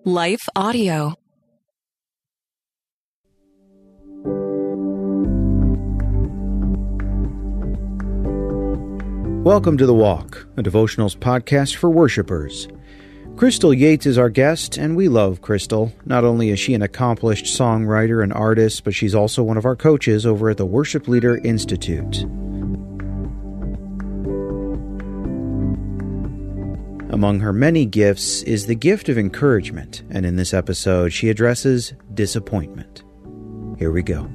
Life Audio. Welcome to The Walk, a devotionals podcast for worshipers. Crystal Yates is our guest, and we love Crystal. Not only is she an accomplished songwriter and artist, but she's also one of our coaches over at the Worship Leader Institute. Among her many gifts is the gift of encouragement, and in this episode she addresses disappointment. Here we go.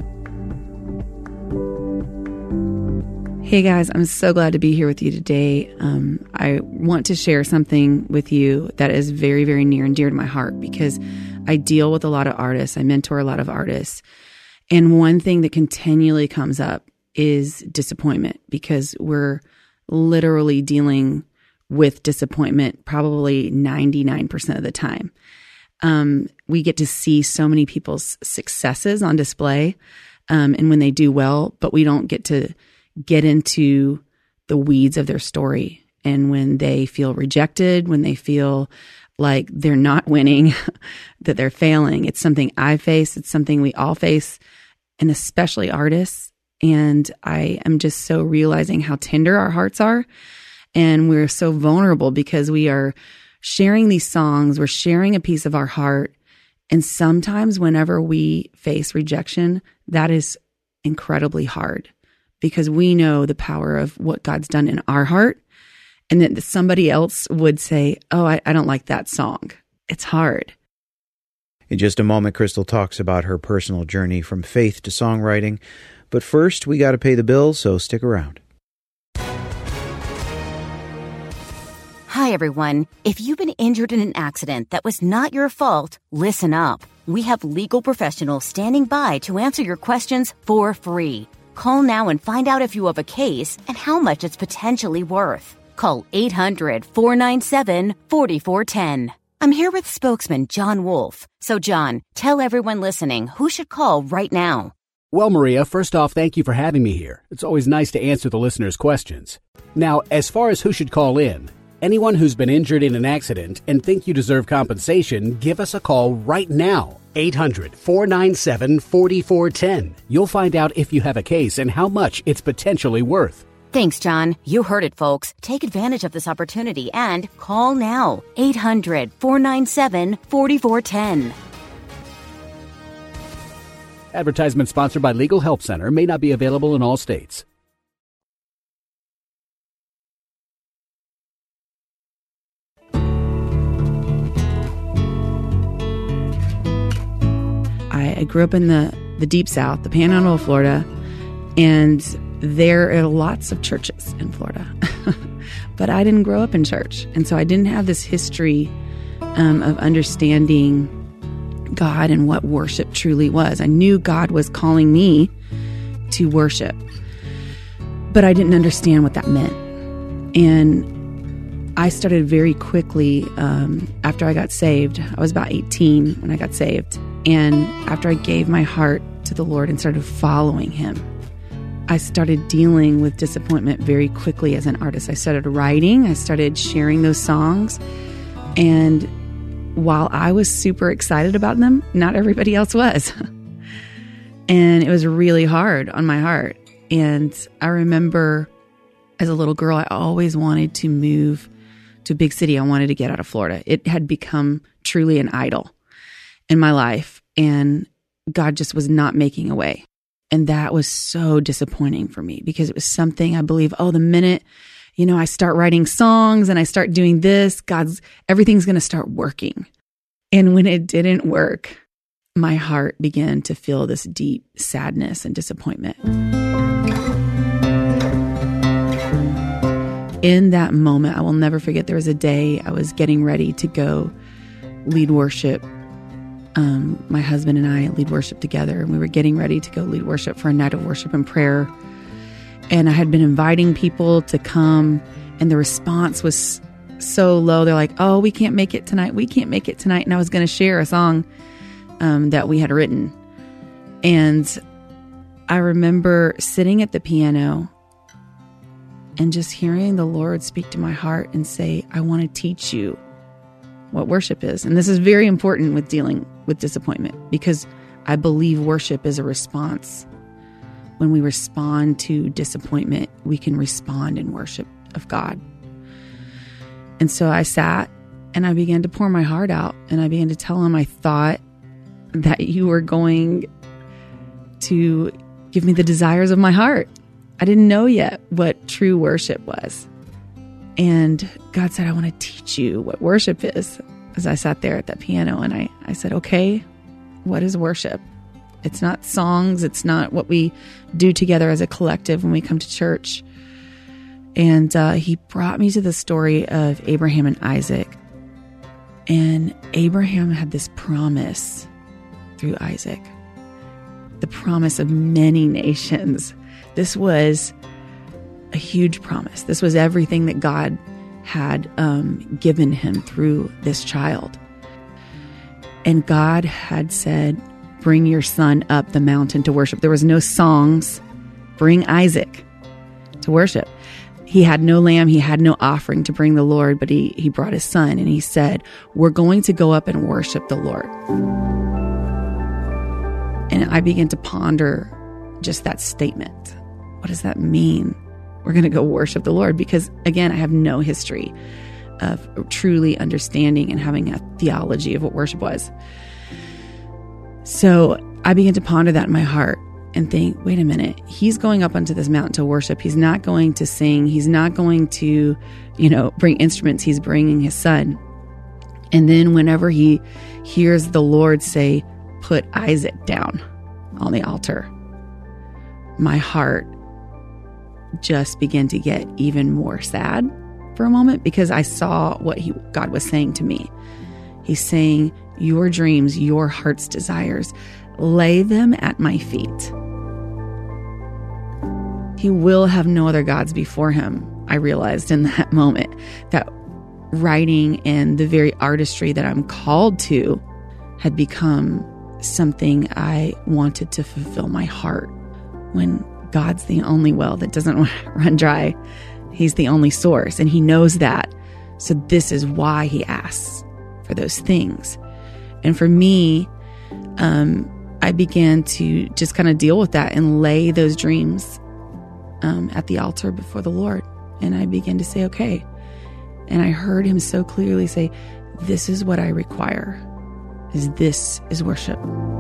Hey guys, I'm so glad to be here with you today. I want to share something with you that is very, very near and dear to my heart because I deal with a lot of artists. I mentor a lot of artists. And one thing that continually comes up is disappointment because we're literally dealing with disappointment probably 99% of the time. We get to see so many people's successes on display and when they do well, but we don't get to get into the weeds of their story. And when they feel rejected, when they feel like they're not winning, that they're failing, it's something I face. It's something we all face, and especially artists. And I am just so realizing how tender our hearts are. And we're so vulnerable because we are sharing these songs. We're sharing a piece of our heart. And sometimes whenever we face rejection, that is incredibly hard because we know the power of what God's done in our heart. And that somebody else would say, oh, I don't like that song. It's hard. In just a moment, Crystal talks about her personal journey from faith to songwriting. But first, we got to pay the bills, so stick around. Hi, everyone. If you've been injured in an accident that was not your fault, listen up. We have legal professionals standing by to answer your questions for free. Call now and find out if you have a case and how much it's potentially worth. Call 800-497-4410. I'm here with spokesman John Wolf. So, John, tell everyone listening who should call right now. Well, Maria, first off, thank you for having me here. It's always nice to answer the listeners' questions. Now, as far as who should call in, anyone who's been injured in an accident and think you deserve compensation, give us a call right now. 800-497-4410. You'll find out if you have a case and how much it's potentially worth. Thanks, John. You heard it, folks. Take advantage of this opportunity and call now. 800-497-4410. Advertisement sponsored by Legal Help Center. May not be available in all states. I grew up in the Deep South, the Panhandle of Florida, and there are lots of churches in Florida. But I didn't grow up in church, and so I didn't have this history of understanding God and what worship truly was. I knew God was calling me to worship, but I didn't understand what that meant. And I started very quickly after I got saved. I was about 18 when I got saved. And after I gave my heart to the Lord and started following Him, I started dealing with disappointment very quickly as an artist. I started writing, I started sharing those songs, and while I was super excited about them, not everybody else was. And it was really hard on my heart. And I remember as a little girl, I always wanted to move to a big city. I wanted to get out of Florida. It had become truly an idol in my life, and God just was not making a way. And that was so disappointing for me because it was something I believe, the minute, I start writing songs and I start doing this, everything's going to start working. And when it didn't work, my heart began to feel this deep sadness and disappointment. In that moment, I will never forget, there was a day I was getting ready to go lead worship. My husband and I lead worship together, and we were getting ready to go lead worship for a night of worship and prayer. And I had been inviting people to come, and the response was so low. They're like, oh, we can't make it tonight. We can't make it tonight. And I was going to share a song that we had written. And I remember sitting at the piano and just hearing the Lord speak to my heart and say, I want to teach you what worship is. And this is very important with dealing with disappointment, because I believe worship is a response. When we respond to disappointment, we can respond in worship of God. And so I sat and I began to pour my heart out, and I began to tell him, I thought that you were going to give me the desires of my heart. I didn't know yet what true worship was. And God said, I want to teach you what worship is. As I sat there at that piano, and I said, okay, what is worship? It's not songs. It's not what we do together as a collective when we come to church. And he brought me to the story of Abraham and Isaac. And Abraham had this promise through Isaac, the promise of many nations. This was a huge promise. This was everything that God had given him through this child. And God had said, bring your son up the mountain to worship. There was no songs. Bring Isaac to worship. He had no lamb. He had no offering to bring the Lord, but he brought his son, and he said, we're going to go up and worship the Lord. And I began to ponder just that statement. What does that mean? We're going to go worship the Lord, because again, I have no history of truly understanding and having a theology of what worship was. So I began to ponder that in my heart and think, wait a minute, he's going up onto this mountain to worship. He's not going to sing. He's not going to, bring instruments. He's bringing his son. And then whenever he hears the Lord say, put Isaac down on the altar, my heart just began to get even more sad for a moment, because I saw what God was saying to me. He's saying, your dreams, your heart's desires, lay them at my feet. He will have no other gods before him. I realized in that moment that writing and the very artistry that I'm called to had become something I wanted to fulfill my heart, when God's the only well that doesn't run dry. He's the only source, and he knows that. So this is why he asks for those things. And for me, I began to just kind of deal with that and lay those dreams at the altar before the Lord. And I began to say, okay. And I heard him so clearly say, this is what I require. This is worship.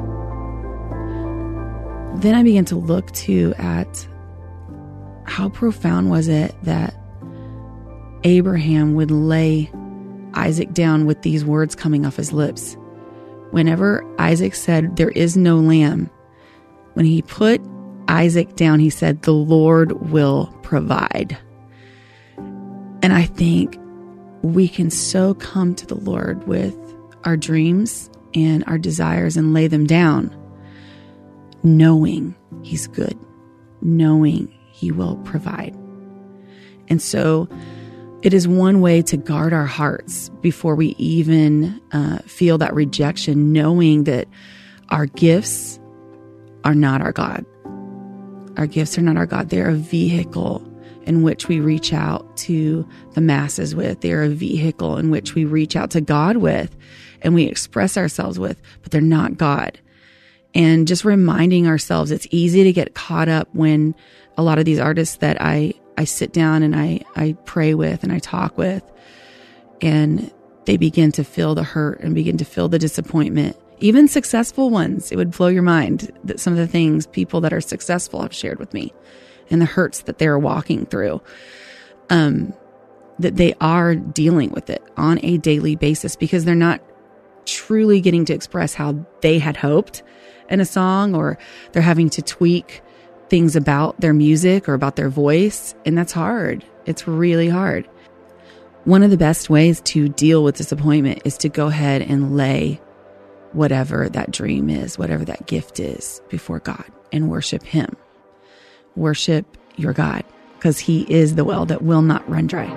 Then I began to look too at how profound was it that Abraham would lay Isaac down with these words coming off his lips. Whenever Isaac said, there is no lamb, when he put Isaac down, he said, the Lord will provide. And I think we can so come to the Lord with our dreams and our desires and lay them down, knowing he's good, knowing he will provide. And so it is one way to guard our hearts before we even feel that rejection, knowing that our gifts are not our God. Our gifts are not our God. They're a vehicle in which we reach out to the masses with. They're a vehicle in which we reach out to God with and we express ourselves with, but they're not God. And just reminding ourselves, it's easy to get caught up when a lot of these artists that I sit down and I pray with and I talk with, and they begin to feel the hurt and begin to feel the disappointment. Even successful ones, it would blow your mind that some of the things people that are successful have shared with me and the hurts that they're walking through, that they are dealing with it on a daily basis because they're not truly getting to express how they had hoped in a song, or they're having to tweak things about their music or about their voice. And that's hard. It's really hard. One of the best ways to deal with disappointment is to go ahead and lay whatever that dream is, whatever that gift is, before God and worship him. Worship your God, because he is the well that will not run dry.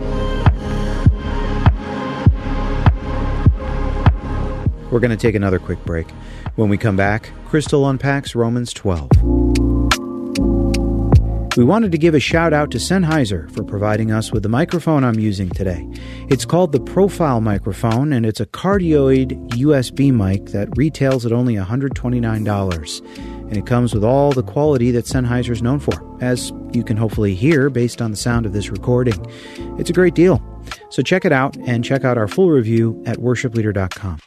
We're going to take another quick break. When we come back, Crystal unpacks Romans 12. We wanted to give a shout out to Sennheiser for providing us with the microphone I'm using today. It's called the Profile microphone, and it's a cardioid USB mic that retails at only $129. And it comes with all the quality that Sennheiser is known for, as you can hopefully hear based on the sound of this recording. It's a great deal. So check it out, and check out our full review at worshipleader.com.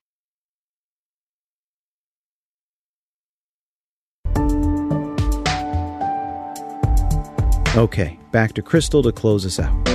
Okay, back to Crystal to close us out.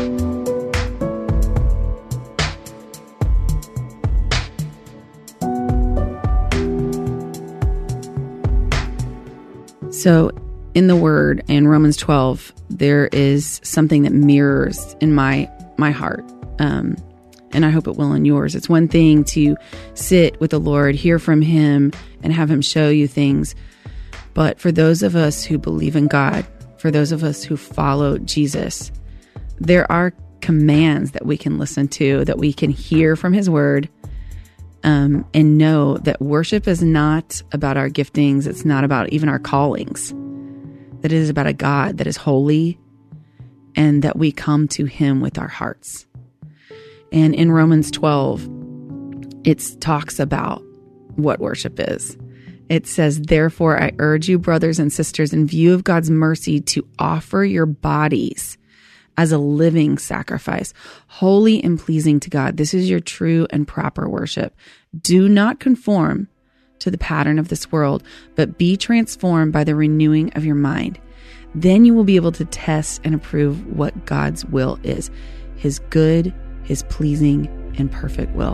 So in the Word, in Romans 12, there is something that mirrors in my heart, and I hope it will in yours. It's one thing to sit with the Lord, hear from Him, and have Him show you things. But for those of us who believe in God, for those of us who follow Jesus, there are commands that we can listen to, that we can hear from His Word, and know that worship is not about our giftings. It's not about even our callings. That it is about a God that is holy, and that we come to Him with our hearts. And in Romans 12, it talks about what worship is. It says, "Therefore, I urge you, brothers and sisters, in view of God's mercy, to offer your bodies as a living sacrifice, holy and pleasing to God. This is your true and proper worship. Do not conform to the pattern of this world, but be transformed by the renewing of your mind. Then you will be able to test and approve what God's will is, His good, His pleasing, and perfect will."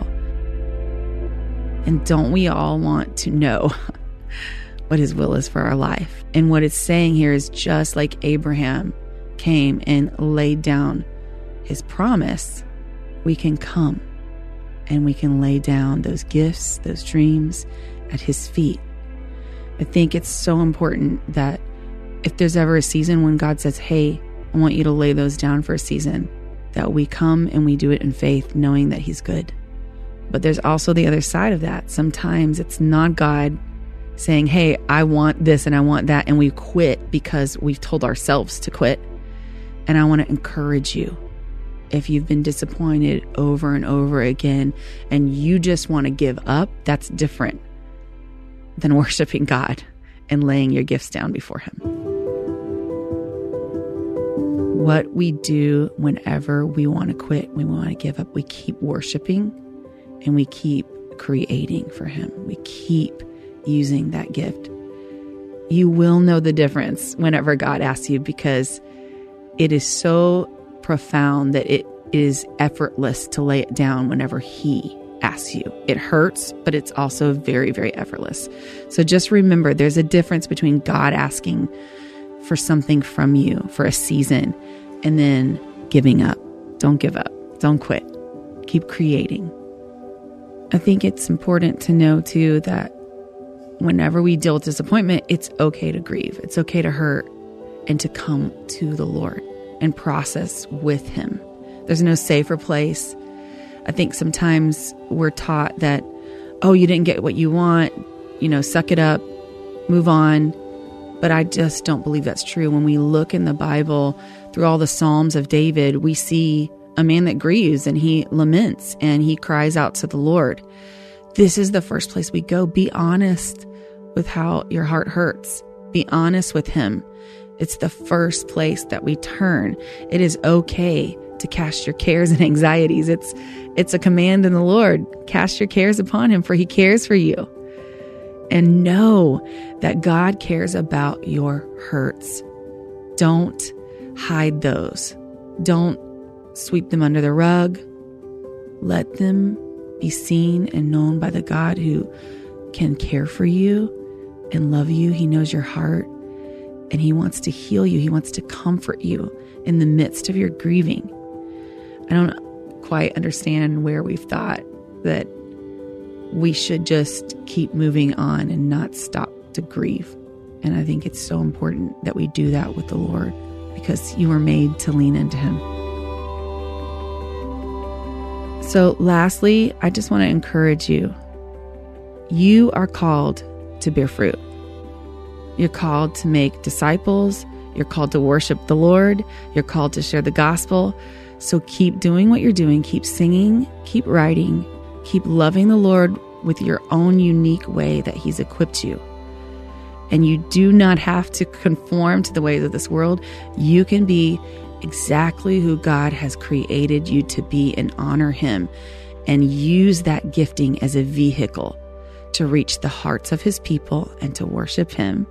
And don't we all want to know what His will is for our life? And what it's saying here is, just like Abraham came and laid down his promise, we can come and we can lay down those gifts, those dreams at His feet. I think it's so important that if there's ever a season when God says, "Hey, I want you to lay those down for a season," that we come and we do it in faith, knowing that He's good. But there's also the other side of that. Sometimes it's not God saying, "Hey, I want this and I want that," and we quit because we've told ourselves to quit. And I want to encourage you, if you've been disappointed over and over again and you just want to give up, that's different than worshiping God and laying your gifts down before Him. What we do whenever we want to quit, when we want to give up, we keep worshiping and we keep creating for Him. We keep using that gift. You will know the difference whenever God asks you, because it is so profound that it is effortless to lay it down whenever He asks you. It hurts, but it's also very, very effortless. So just remember, there's a difference between God asking for something from you for a season and then giving up. Don't give up. Don't quit. Keep creating. I think it's important to know too that whenever we deal with disappointment, it's okay to grieve. It's okay to hurt and to come to the Lord and process with Him. There's no safer place. I think sometimes we're taught that, oh, you didn't get what you want, suck it up, move on. But I just don't believe that's true. When we look in the Bible, through all the Psalms of David, we see a man that grieves and he laments and he cries out to the Lord. This is the first place we go. Be honest with how your heart hurts. Be honest with Him. It's the first place that we turn. It is okay to cast your cares and anxieties. It's a command in the Lord. Cast your cares upon Him, for He cares for you. And know that God cares about your hurts. Don't hide those. Don't sweep them under the rug. Let them be seen and known by the God who can care for you and love you. He knows your heart and He wants to heal you. He wants to comfort you in the midst of your grieving. I don't quite understand where we've thought that we should just keep moving on and not stop to grieve. And I think it's so important that we do that with the Lord, because you were made to lean into Him. So lastly, I just want to encourage you. You are called to bear fruit. You're called to make disciples. You're called to worship the Lord. You're called to share the gospel. So keep doing what you're doing. Keep singing, keep writing, keep loving the Lord with your own unique way that He's equipped you. And you do not have to conform to the ways of this world. You can be exactly who God has created you to be and honor Him and use that gifting as a vehicle to reach the hearts of His people and to worship Him.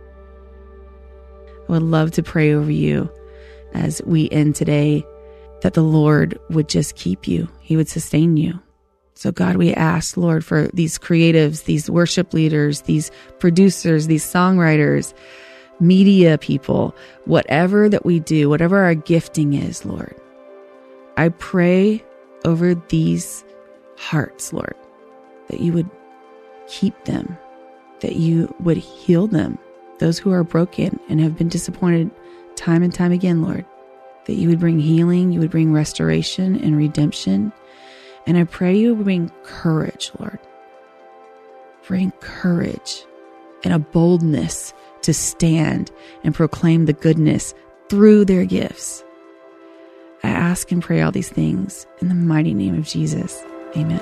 I would love to pray over you as we end today, that the Lord would just keep you. He would sustain you. So God, we ask, Lord, for these creatives, these worship leaders, these producers, these songwriters, media people, whatever that we do, whatever our gifting is, Lord, I pray over these hearts, Lord, that you would keep them, that you would heal them, those who are broken and have been disappointed time and time again, Lord, that you would bring healing, you would bring restoration and redemption. And I pray you would bring courage, Lord. Bring courage and a boldness to stand and proclaim the goodness through their gifts. I ask and pray all these things in the mighty name of Jesus. Amen.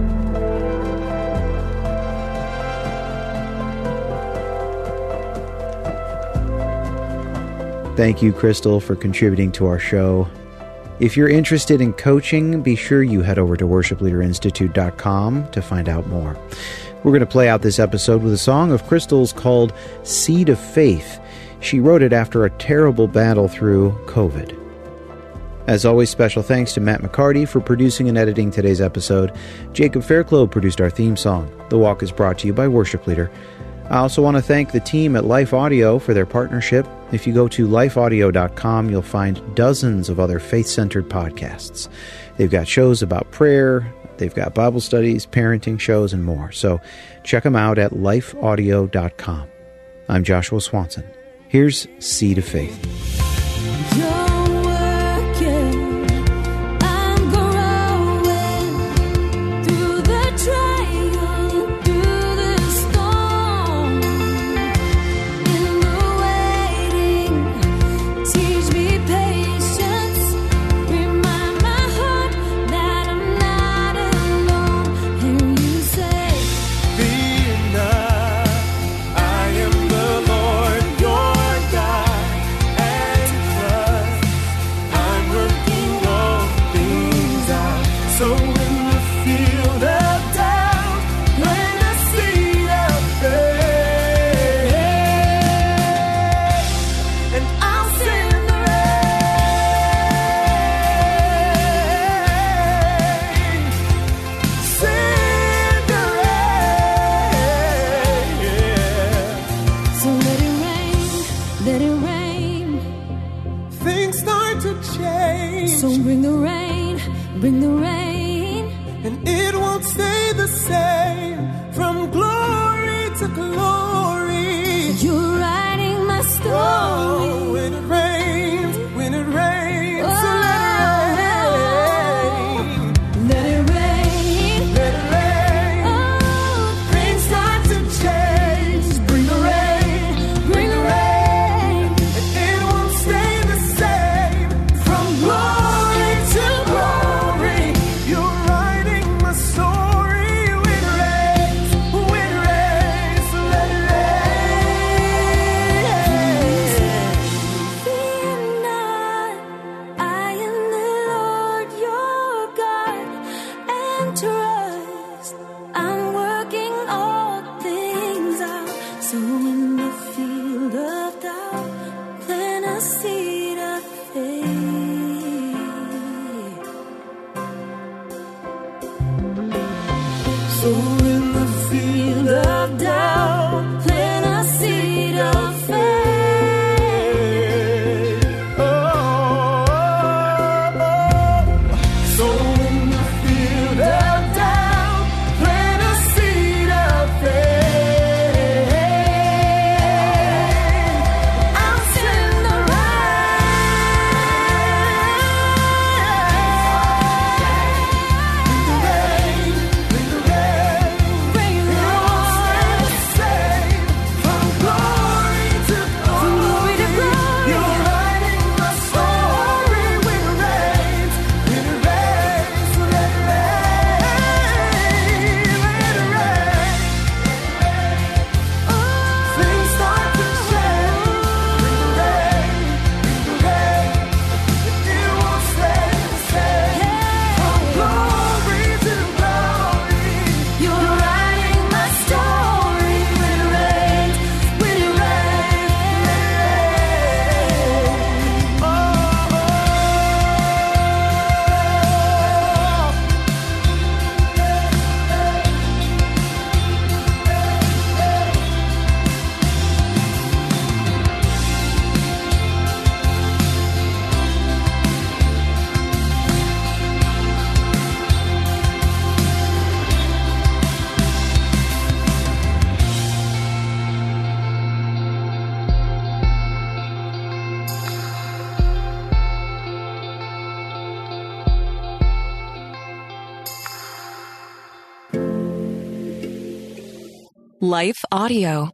Thank you, Crystal, for contributing to our show. If you're interested in coaching, be sure you head over to worshipleaderinstitute.com to find out more. We're going to play out this episode with a song of Crystal's called Seed of Faith. She wrote it after a terrible battle through COVID. As always, special thanks to Matt McCarty for producing and editing today's episode. Jacob Fairclough produced our theme song. The Walk is brought to you by Worship Leader. I also want to thank the team at Life Audio for their partnership. If you go to lifeaudio.com, you'll find dozens of other faith-centered podcasts. They've got shows about prayer, they've got Bible studies, parenting shows, and more. So check them out at lifeaudio.com. I'm Joshua Swanson. Here's Seed of Faith. And it won't stay the same from glory to glory. You're writing my story. Oh, when it rains, oh, let it rain. Let it rain. Oh, things start to change. Bring the rain, bring the rain. And it won't stay the same from glory to glory. You're writing my story. When it rains, let it rain. Fear not, I am the Lord your God, and trust, I'm working all things out. So in the field of doubt, plant a seed of faith. So in the field of doubt, plant a seed of faith. So in the field of doubt, plant a seed of faith. I'll send the rain. Bring the rain, bring the rain, bring it on. Life Audio.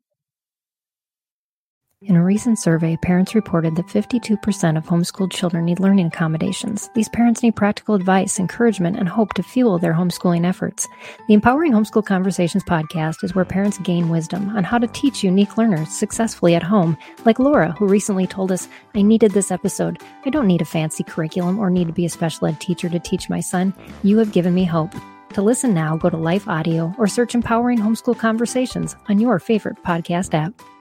In a recent survey, parents reported that 52% of homeschooled children need learning accommodations. These parents need practical advice, encouragement, and hope to fuel their homeschooling efforts. The Empowering Homeschool Conversations podcast is where parents gain wisdom on how to teach unique learners successfully at home, like Laura, who recently told us, "I needed this episode. I don't need a fancy curriculum or need to be a special ed teacher to teach my son. You have given me hope." To listen now, go to Life Audio or search Empowering Homeschool Conversations on your favorite podcast app.